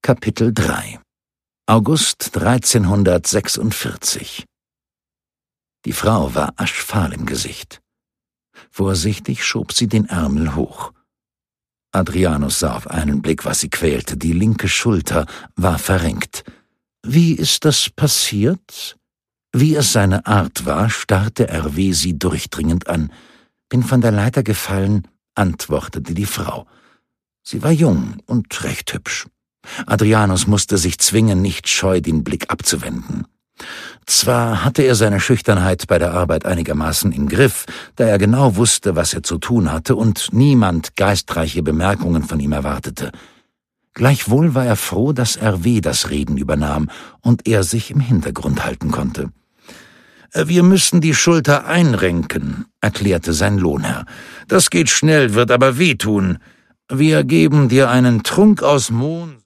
Kapitel 3 August 1346. Die Frau war aschfahl im Gesicht. Vorsichtig schob sie den Ärmel hoch. Adrianus sah auf einen Blick, was sie quälte. Die linke Schulter war verrenkt. »Wie ist das passiert?« Wie es seine Art war, starrte R.W. sie durchdringend an. »Bin von der Leiter gefallen«, antwortete die Frau. Sie war jung und recht hübsch. Adrianus musste sich zwingen, nicht scheu den Blick abzuwenden. Zwar hatte er seine Schüchternheit bei der Arbeit einigermaßen im Griff, da er genau wusste, was er zu tun hatte und niemand geistreiche Bemerkungen von ihm erwartete. Gleichwohl war er froh, dass R.W. das Reden übernahm und er sich im Hintergrund halten konnte. »Wir müssen die Schulter einrenken«, erklärte sein Lohnherr. »Das geht schnell, wird aber wehtun. Wir geben dir einen Trunk aus Mohn.«